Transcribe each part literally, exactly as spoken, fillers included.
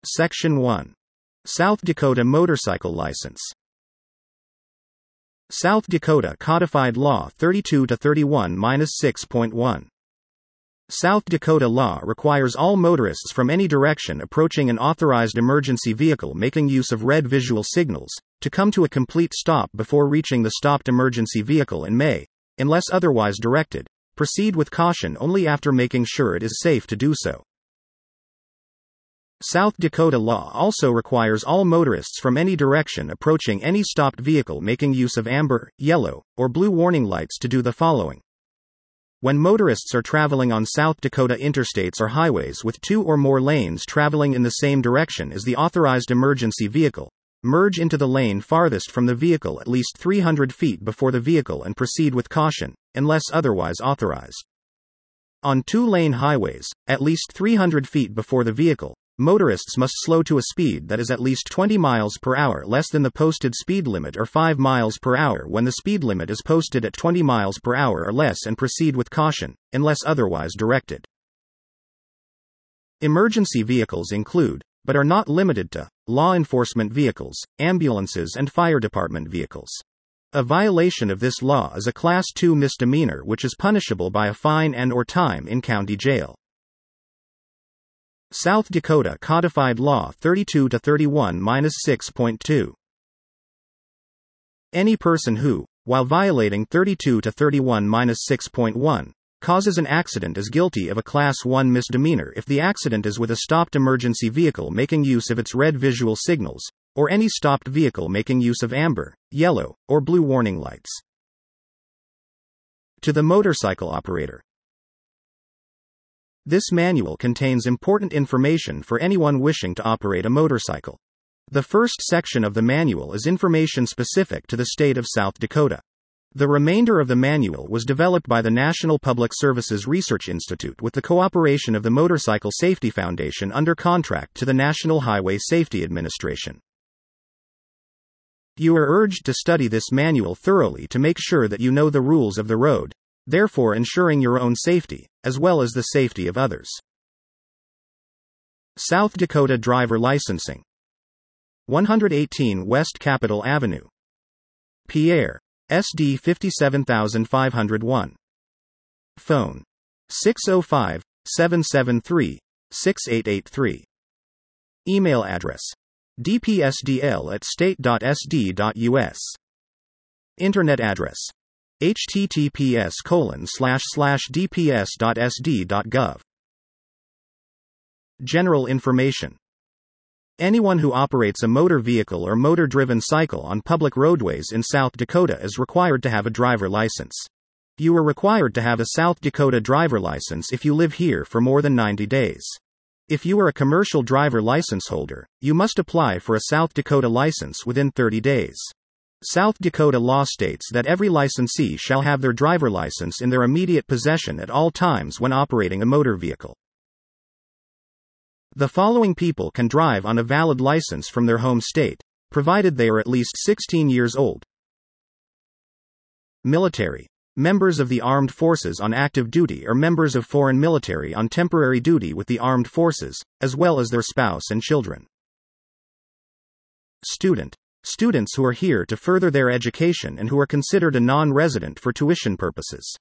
Section one. South Dakota Motorcycle License. South Dakota Codified Law thirty-two to thirty-one dash six point one. South Dakota law requires all motorists from any direction approaching an authorized emergency vehicle making use of red visual signals to come to a complete stop before reaching the stopped emergency vehicle and may, unless otherwise directed, proceed with caution only after making sure it is safe to do so. South Dakota law also requires all motorists from any direction approaching any stopped vehicle making use of amber, yellow, or blue warning lights to do the following. When motorists are traveling on South Dakota interstates or highways with two or more lanes traveling in the same direction as the authorized emergency vehicle, merge into the lane farthest from the vehicle at least three hundred feet before the vehicle and proceed with caution, unless otherwise authorized. On two-lane highways, at least three hundred feet before the vehicle, motorists must slow to a speed that is at least twenty miles per hour less than the posted speed limit or five miles per hour when the speed limit is posted at twenty miles per hour or less and proceed with caution, unless otherwise directed. Emergency vehicles include, but are not limited to, law enforcement vehicles, ambulances and fire department vehicles. A violation of this law is a Class two misdemeanor which is punishable by a fine and/or time in county jail. South Dakota Codified Law thirty-two to thirty-one dash six point two. Any person who, while violating thirty-two to thirty-one dash six point one, causes an accident is guilty of a Class one misdemeanor if the accident is with a stopped emergency vehicle making use of its red visual signals, or any stopped vehicle making use of amber, yellow, or blue warning lights. To the motorcycle operator. This manual contains important information for anyone wishing to operate a motorcycle. The first section of the manual is information specific to the state of South Dakota. The remainder of the manual was developed by the National Public Services Research Institute with the cooperation of the Motorcycle Safety Foundation under contract to the National Highway Safety Administration. You are urged to study this manual thoroughly to make sure that you know the rules of the road, therefore ensuring your own safety, as well as the safety of others. South Dakota Driver Licensing. one eighteen West Capitol Avenue. Pierre, S D fifty-seven five oh one. Phone. six oh five, seven seven three, six eight eight three. Email address. d p s d l at state dot s d dot u s. Internet address. https colon slash slash dps dot s d dot gov. General information. Anyone who operates a motor vehicle or motor-driven cycle on public roadways in South Dakota is required to have a driver license. You are required to have a South Dakota driver license if you live here for more than ninety days. If you are a commercial driver license holder, you must apply for a South Dakota license within thirty days. South Dakota law states that every licensee shall have their driver license in their immediate possession at all times when operating a motor vehicle. The following people can drive on a valid license from their home state, provided they are at least sixteen years old. Military. Members of the armed forces on active duty or members of foreign military on temporary duty with the armed forces, as well as their spouse and children. Student. Students who are here to further their education and who are considered a non-resident for tuition purposes.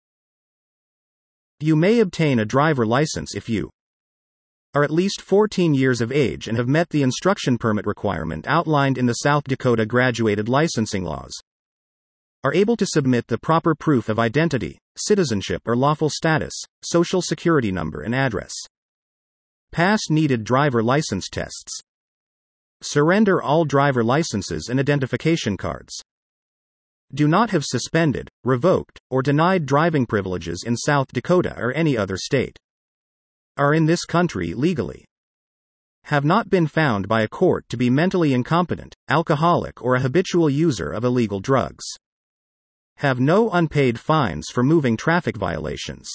You may obtain a driver license if you are at least fourteen years of age and have met the instruction permit requirement outlined in the South Dakota Graduated Licensing Laws, are able to submit the proper proof of identity, citizenship or lawful status, social security number and address. Pass needed driver license tests. Surrender all driver licenses and identification cards. Do not have suspended, revoked, or denied driving privileges in South Dakota or any other state. Are in this country legally. Have not been found by a court to be mentally incompetent, alcoholic or a habitual user of illegal drugs. Have no unpaid fines for moving traffic violations.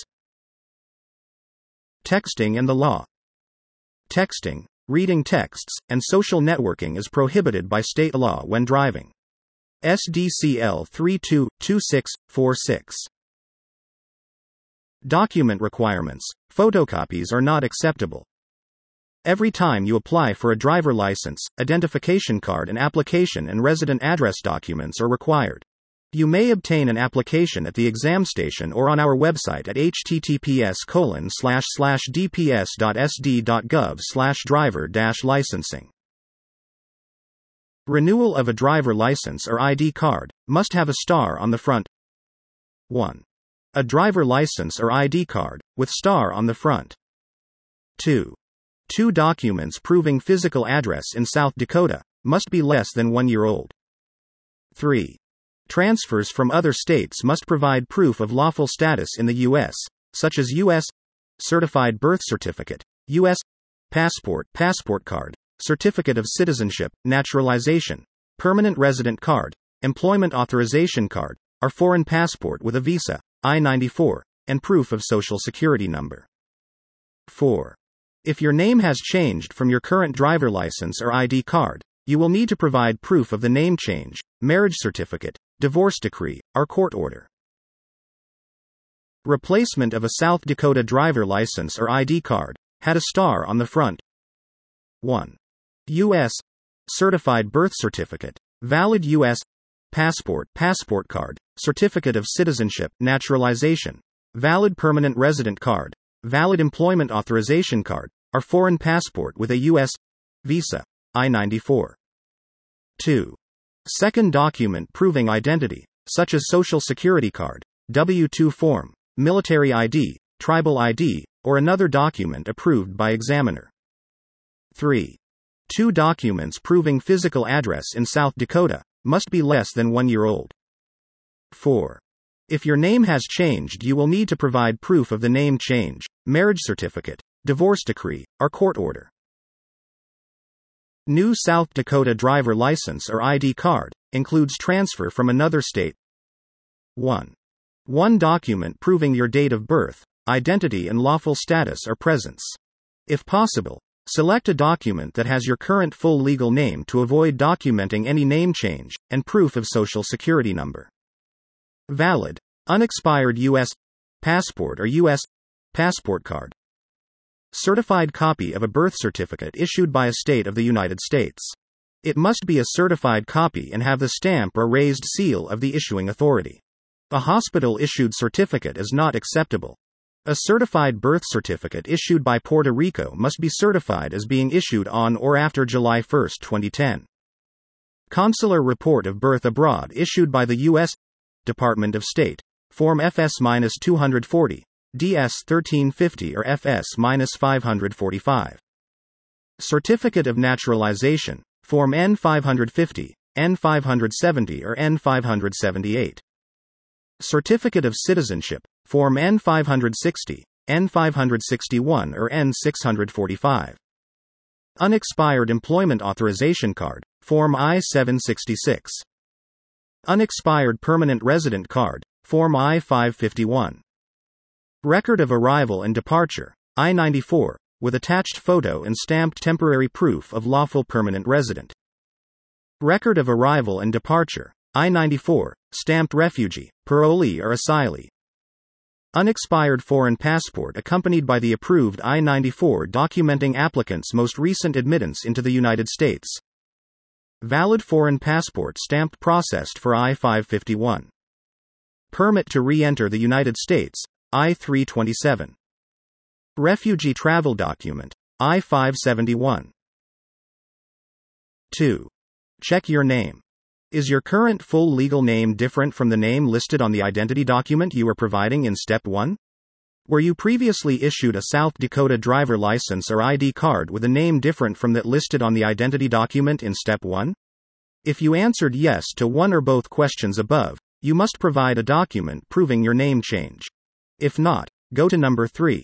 Texting and the law. Texting, reading texts, and social networking is prohibited by state law when driving. S D C L three two two six four six. Document requirements. Photocopies are not acceptable. Every time you apply for a driver license, identification card and application and resident address documents are required. You may obtain an application at the exam station or on our website at h t t p s colon slash slash d p s dot s d dot gov slash driver dash licensing. Renewal of a driver license or I D card must have a star on the front. one. A driver license or I D card with star on the front. two. Two documents proving physical address in South Dakota must be less than one year old. three. Transfers from other states must provide proof of lawful status in the U S, such as U S certified birth certificate, U S passport, passport card, certificate of citizenship, naturalization, permanent resident card, employment authorization card, or foreign passport with a visa, I ninety-four, and proof of social security number. four. If your name has changed from your current driver license or I D card, you will need to provide proof of the name change, marriage certificate, divorce decree, or court order. Replacement of a South Dakota driver license or I D card had a star on the front. one. U S certified birth certificate, valid U S passport, passport card, certificate of citizenship, naturalization, valid permanent resident card, valid employment authorization card, or foreign passport with a U S visa, I ninety-four. two. Second document proving identity, such as Social Security card, W two form, military I D, tribal I D, or another document approved by examiner. three. Two documents proving physical address in South Dakota must be less than one year old. four. If your name has changed, you will need to provide proof of the name change, marriage certificate, divorce decree, or court order. New South Dakota driver license or I D card includes transfer from another state. one. One document proving your date of birth, identity, and lawful status or presence. If possible, select a document that has your current full legal name to avoid documenting any name change, and proof of social security number. Valid, unexpired U S passport or U S passport card. Certified copy of a birth certificate issued by a state of the United States. It must be a certified copy and have the stamp or raised seal of the issuing authority. A hospital-issued certificate is not acceptable. A certified birth certificate issued by Puerto Rico must be certified as being issued on or after July first, twenty ten. Consular report of birth abroad issued by the U S Department of State, Form F S two forty. D S thirteen fifty or F S five forty-five. Certificate of Naturalization, Form N five fifty, N five seventy or N five seventy-eight. Certificate of Citizenship, Form N five sixty, N five sixty-one or N six forty-five. Unexpired Employment Authorization Card, Form I seven sixty-six. Unexpired Permanent Resident Card, Form I five fifty-one. Record of Arrival and Departure, I ninety-four, with attached photo and stamped temporary proof of lawful permanent resident. Record of Arrival and Departure, I ninety-four, stamped refugee, parolee or asylee. Unexpired Foreign Passport accompanied by the approved I ninety-four documenting applicant's most recent admittance into the United States. Valid Foreign Passport stamped processed for I five fifty-one. Permit to re-enter the United States, I three twenty-seven. Refugee Travel Document, I five seventy-one. two. Check your name. Is your current full legal name different from the name listed on the identity document you are providing in Step one? Were you previously issued a South Dakota driver license or I D card with a name different from that listed on the identity document in Step one? If you answered yes to one or both questions above, you must provide a document proving your name change. If not, go to number three.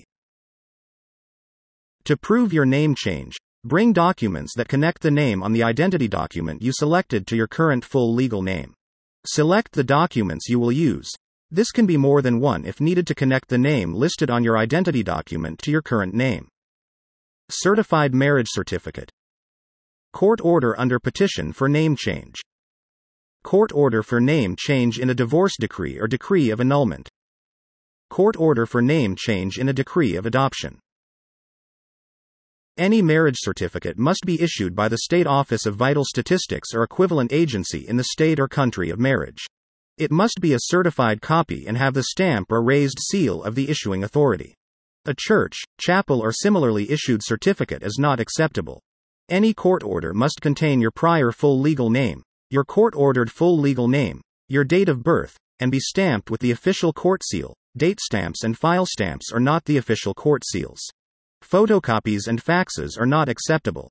To prove your name change, bring documents that connect the name on the identity document you selected to your current full legal name. Select the documents you will use. This can be more than one if needed to connect the name listed on your identity document to your current name. Certified marriage certificate. Court order under petition for name change. Court order for name change in a divorce decree or decree of annulment. Court order for name change in a decree of adoption. Any marriage certificate must be issued by the State Office of Vital Statistics or equivalent agency in the state or country of marriage. It must be a certified copy and have the stamp or raised seal of the issuing authority. A church, chapel or similarly issued certificate is not acceptable. Any court order must contain your prior full legal name, your court-ordered full legal name, your date of birth, and be stamped with the official court seal. Date stamps and file stamps are not the official court seals. Photocopies and faxes are not acceptable.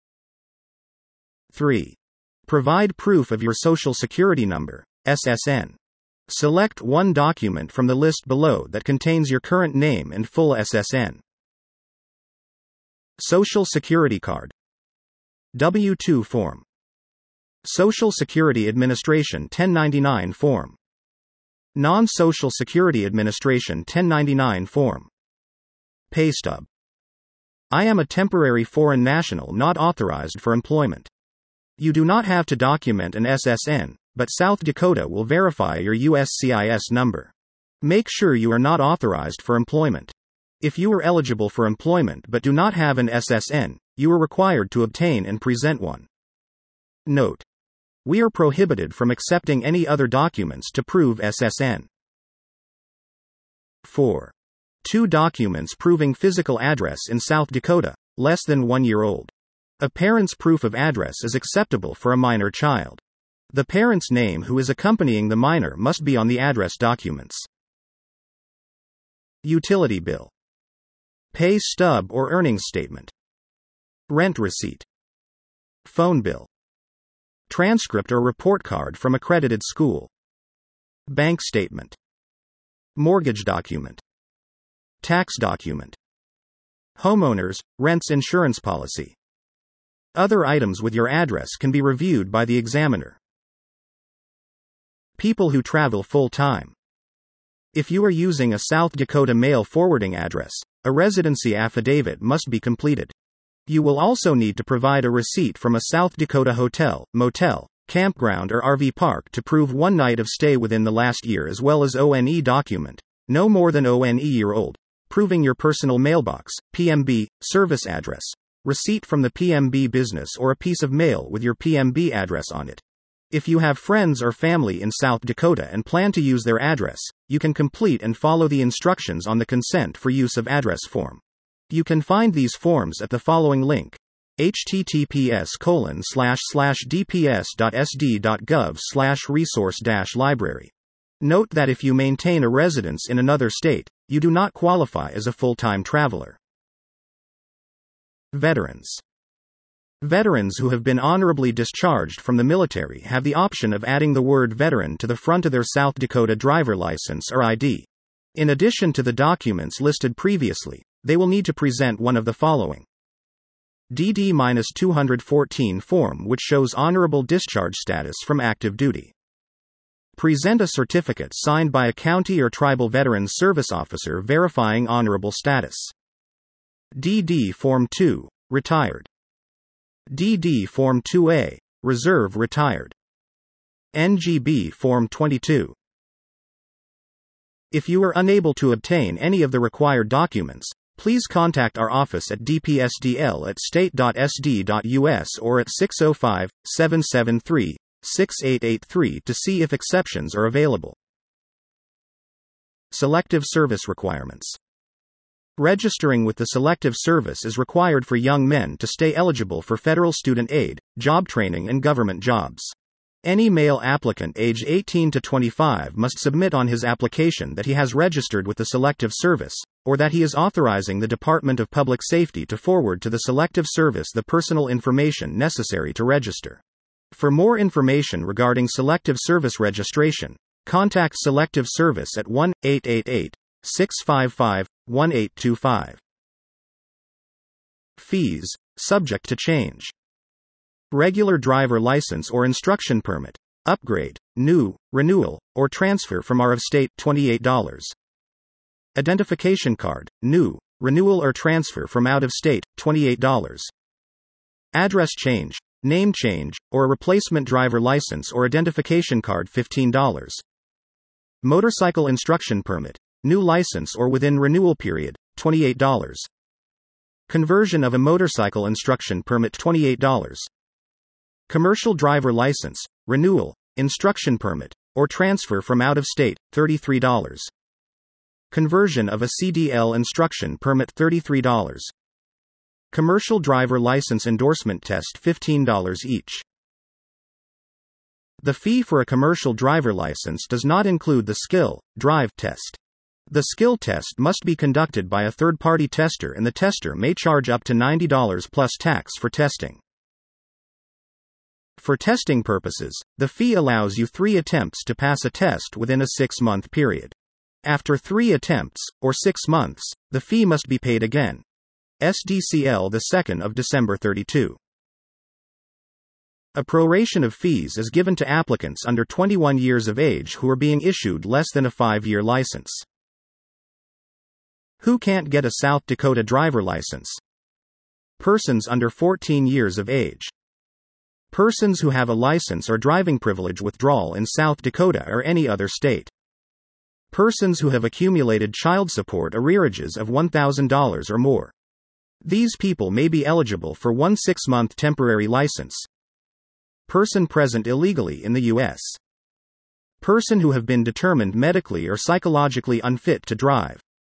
three. Provide proof of your Social Security number, S S N. Select one document from the list below that contains your current name and full S S N. Social Security Card. W two form. Social Security Administration ten ninety-nine form. Non-Social Security Administration ten ninety-nine form. Pay stub. I am a temporary foreign national not authorized for employment. You do not have to document an S S N, but South Dakota will verify your U S C I S number. Make sure you are not authorized for employment. If you are eligible for employment but do not have an S S N, you are required to obtain and present one. Note: we are prohibited from accepting any other documents to prove S S N. four. Two documents proving physical address in South Dakota, less than one year old. A parent's proof of address is acceptable for a minor child. The parent's name who is accompanying the minor must be on the address documents. Utility bill. Pay stub or earnings statement. Rent receipt. Phone bill. Transcript or report card from accredited school. Bank statement. Mortgage document. Tax document. Homeowners, rents insurance policy. Other items with your address can be reviewed by the examiner. People who travel full-time. If you are using a South Dakota mail forwarding address, a residency affidavit must be completed. You will also need to provide a receipt from a South Dakota hotel, motel, campground or R V park to prove one night of stay within the last year, as well as O N E document, no more than O N E year old, proving your personal mailbox, P M B, service address, receipt from the P M B business or a piece of mail with your P M B address on it. If you have friends or family in South Dakota and plan to use their address, you can complete and follow the instructions on the consent for use of address form. You can find these forms at the following link: https colon slash slash dps.sd.gov slash resource dash library. Note that if you maintain a residence in another state, you do not qualify as a full-time traveler. Veterans. Veterans who have been honorably discharged from the military have the option of adding the word veteran to the front of their South Dakota driver license or I D. In addition to the documents listed previously, they will need to present one of the following: D D two fourteen form which shows honorable discharge status from active duty. Present a certificate signed by a county or tribal veterans service officer verifying honorable status. D D Form two, retired. D D Form two A, reserve retired. N G B Form twenty-two. If you are unable to obtain any of the required documents, please contact our office at d p s d l at state dot s d dot u s or at six oh five, seven seven three, six eight eight three to see if exceptions are available. Selective Service Requirements. Registering with the Selective Service is required for young men to stay eligible for federal student aid, job training and government jobs. Any male applicant aged eighteen to twenty-five must submit on his application that he has registered with the Selective Service, or that he is authorizing the Department of Public Safety to forward to the Selective Service the personal information necessary to register. For more information regarding Selective Service registration, contact Selective Service at one eight eight eight, six five five, one eight two five. Fees, subject to change. Regular driver license or instruction permit, upgrade, new, renewal, or transfer from out of state, twenty-eight dollars. Identification card, new, renewal or transfer from out of state, twenty-eight dollars. Address change, name change, or a replacement driver license or identification card, fifteen dollars. Motorcycle instruction permit, new license or within renewal period, twenty-eight dollars. Conversion of a motorcycle instruction permit twenty-eight dollars. Commercial driver license, renewal, instruction permit, or transfer from out of state, thirty-three dollars. Conversion of a C D L instruction permit thirty-three dollars. Commercial driver license endorsement test fifteen dollars each. The fee for a commercial driver license does not include the skill, drive test. The skill test must be conducted by a third-party tester and the tester may charge up to ninety dollars plus tax for testing. For testing purposes, the fee allows you three attempts to pass a test within a six-month period. After three attempts, or six months, the fee must be paid again. S D C L the second of December thirty-two. A proration of fees is given to applicants under twenty-one years of age who are being issued less than a five-year license. Who can't get a South Dakota driver license? Persons under fourteen years of age. Persons who have a license or driving privilege withdrawal in South Dakota or any other state. Persons who have accumulated child support arrearages of one thousand dollars or more. These people may be eligible for one six-month temporary license. Person present illegally in the U S. Person who have been determined medically or psychologically unfit to drive.